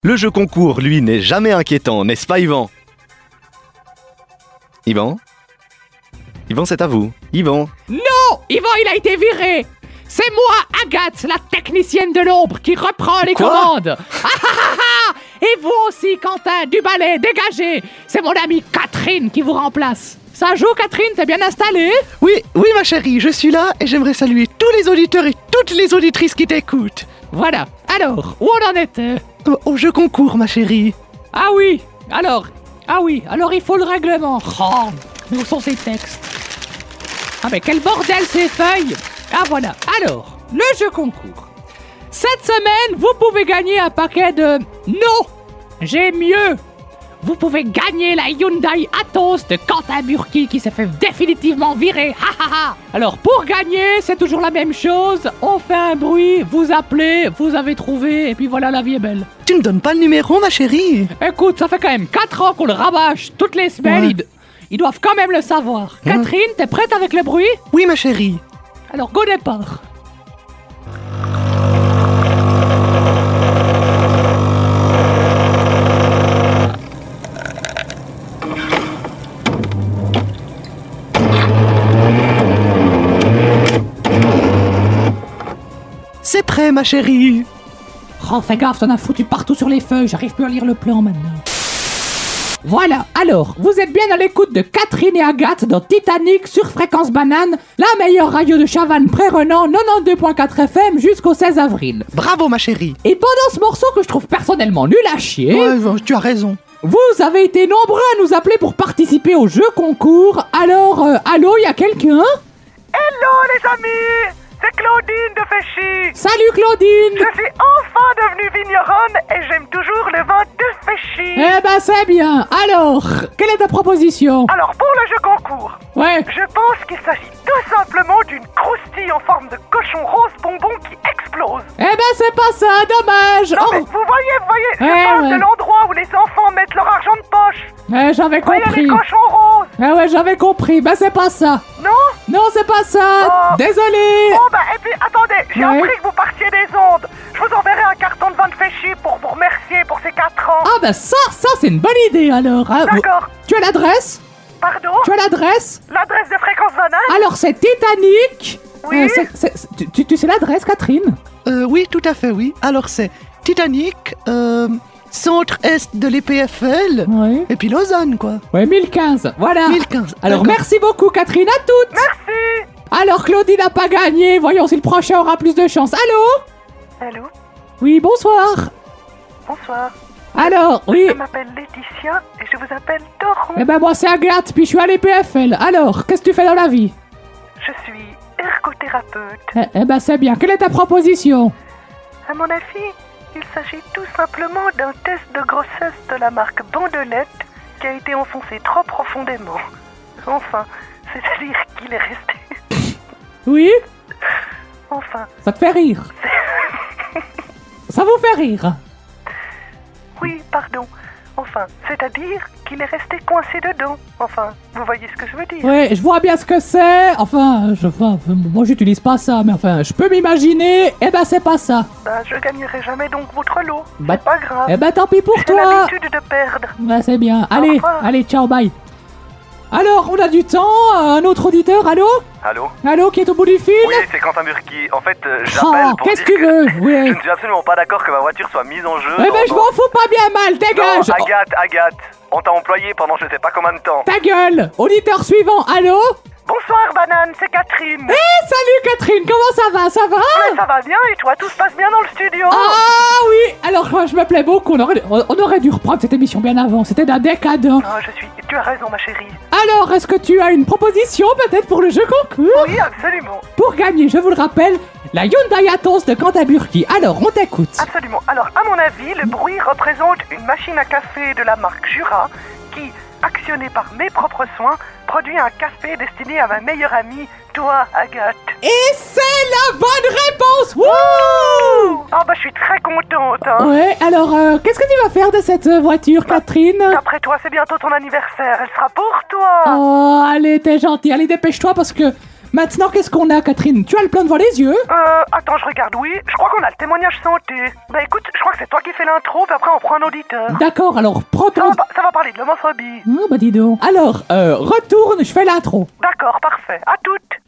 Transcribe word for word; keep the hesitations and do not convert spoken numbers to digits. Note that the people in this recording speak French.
Le jeu concours, lui, n'est jamais inquiétant, n'est-ce pas, Yvan? Yvan? Yvan, c'est à vous. Yvan? Non! Yvan, il a été viré! C'est moi, Agathe, la technicienne de l'ombre, qui reprend les Quoi? commandes! Ah, ah, ah, ah. Et vous aussi, Quentin, du balai, dégagez! C'est mon amie Catherine qui vous remplace. Ça joue, Catherine, t'es bien installée? Oui, oui ma chérie, je suis là et j'aimerais saluer tous les auditeurs et toutes les auditrices qui t'écoutent. Voilà. Alors, où on en était? Au, au jeu concours, ma chérie. Ah oui, alors... Ah oui, alors il faut le règlement. Oh, où sont ces textes? Ah mais quel bordel ces feuilles! Ah voilà, alors, le jeu concours. Cette semaine, vous pouvez gagner un paquet de... Non! J'ai mieux! Vous pouvez gagner la Hyundai Atos de Quentin Burki qui s'est fait définitivement virer. Ha ha ha! Alors pour gagner, c'est toujours la même chose. On fait un bruit, vous appelez, vous avez trouvé, et puis voilà, la vie est belle. Tu ne donnes pas le numéro, ma chérie? Écoute, ça fait quand même quatre ans qu'on le rabâche toutes les semaines. Ouais. Ils, ils doivent quand même le savoir. Ouais. Catherine, t'es prête avec le bruit? Oui, ma chérie. Alors go départ. C'est prêt, ma chérie. Oh, fais gaffe, t'en as foutu partout sur les feuilles, j'arrive plus à lire le plan maintenant. Voilà, alors, vous êtes bien à l'écoute de Catherine et Agathe dans Titanic sur Fréquence Banane, la meilleure radio de Chavannes Pré-Renan, quatre-vingt-douze virgule quatre F M jusqu'au seize avril. Bravo, ma chérie. Et pendant ce morceau que je trouve personnellement nul à chier, Ouais, tu as raison. vous avez été nombreux à nous appeler pour participer au jeu concours. Alors, euh, allô, y a quelqu'un? Hello les amis, c'est Claudine de Féchy. Salut Claudine! Je suis enfin devenue vigneronne et j'aime toujours le vin de Féchy. Eh ben c'est bien. Alors, quelle est ta proposition? Alors pour le jeu concours, Ouais. je pense qu'il s'agit tout simplement d'une croustille en forme de cochon rose bonbon qui explose. Eh ben c'est pas ça, dommage. Non Oh. mais vous voyez, vous voyez, je Ouais, parle ouais. de l'endroit où les enfants mettent leur argent de poche. Eh, j'avais Vous voyez compris. les cochons roses. Eh ouais, j'avais compris. Ben c'est pas ça. Non? Non, c'est pas ça. Oh. Désolé. Bon bah et puis attendez, j'ai Ouais. appris que vous partiez des ondes. Je vous enverrai un carton de vin de Féchy pour vous remercier pour ces quatre ans. Ah ben ça, ça c'est une bonne idée alors. Hein. Vous- D'accord. Tu as l'adresse? Pardon? Tu as l'adresse? L'adresse de Fréquence Banane? Alors c'est Titanic. Oui. Euh, c'est- c'est- c'est- tu, tu- tu sais l'adresse, Catherine? Euh, oui, tout à fait, oui. Alors, c'est Titanic, euh, centre-est de l'E P F L, Oui. et puis Lausanne, quoi. Ouais, mille quinze. Voilà. mille quinze. Alors d'accord. merci beaucoup, Catherine, à toutes. Merci. Alors Claudine n'a pas gagné. Voyons si le prochain aura plus de chance. Allô? Allô? Oui, bonsoir. Bonsoir. Alors, oui. Je m'appelle Laetitia et je vous appelle Doron. Eh ben moi c'est Agathe, puis je suis à l'E P F L. Alors, qu'est-ce que tu fais dans la vie? Je suis ergothérapeute. Eh, eh ben c'est bien. Quelle est ta proposition? À mon avis, il s'agit tout simplement d'un test de grossesse de la marque Bandelette qui a été enfoncé trop profondément. Enfin, c'est-à-dire qu'il est resté... Oui? Enfin, Ça te fait rire? Ça vous fait rire? oui, pardon. Enfin, c'est-à-dire qu'il est resté coincé dedans. Enfin, vous voyez ce que je veux dire. Oui, je vois bien ce que c'est. Enfin, je vois, moi j'utilise pas ça, mais enfin, je peux m'imaginer. Eh ben c'est pas ça. Ben, je gagnerai jamais donc votre lot. Bah, C'est pas grave. Eh ben tant pis pour J'ai toi. l'habitude de perdre. Bah c'est bien. Allez, revoir. allez, ciao, bye. Alors, on a du temps. Un autre auditeur, allô? Allô? Allô, qui est au bout du fil? Oui, c'est Quentin Burki. En fait, euh, Oh, j'appelle pour qu'est-ce dire que tu veux? je Oui. ne suis absolument pas d'accord que ma voiture soit mise en jeu. Eh ben dans- je m'en fous pas bien mal, Non, dégage. Agathe, Agathe, on t'a employé pendant je sais pas combien de temps. Ta gueule. Auditeur suivant, allô? Bonsoir, Banane, c'est Catherine. Eh, salut Catherine, comment ça va? Ça va? Mais ça va bien et toi, tout se passe bien dans le studio? Ah oui. Alors moi je me plais beaucoup, on aurait, on aurait dû reprendre cette émission bien avant, c'était d'un décadent. Ah, je suis... Tu as raison, ma chérie. Alors, est-ce que tu as une proposition peut-être pour le jeu concours? Oui, absolument. Pour gagner, je vous le rappelle, la Hyundai Atos de Quentin Burki. Alors, on t'écoute. Absolument. Alors, à mon avis, le bruit représente une machine à café de la marque Jura qui, actionnée par mes propres soins, produit un café destiné à ma meilleure amie, toi, Agathe. Et c'est la bonne réponse. Wouh! Ah bah, je suis très contente, hein. Ouais, alors, euh, qu'est-ce que tu vas faire de cette euh, voiture, Catherine? Après toi, c'est bientôt ton anniversaire. Elle sera pour toi. Oh, allez, t'es gentil. Allez, dépêche-toi parce que Maintenant, qu'est-ce qu'on a, Catherine? Tu as le plan devant les yeux? Euh, attends, je regarde, oui. Je crois qu'on a le témoignage santé. Bah écoute, je crois que c'est toi qui fais l'intro, puis après on prend un auditeur. D'accord, alors prends Ça ton... va, pa- ça va parler de l'homophobie. Ah bah dis donc. Alors, euh, retourne, je fais l'intro. D'accord, parfait. À toutes.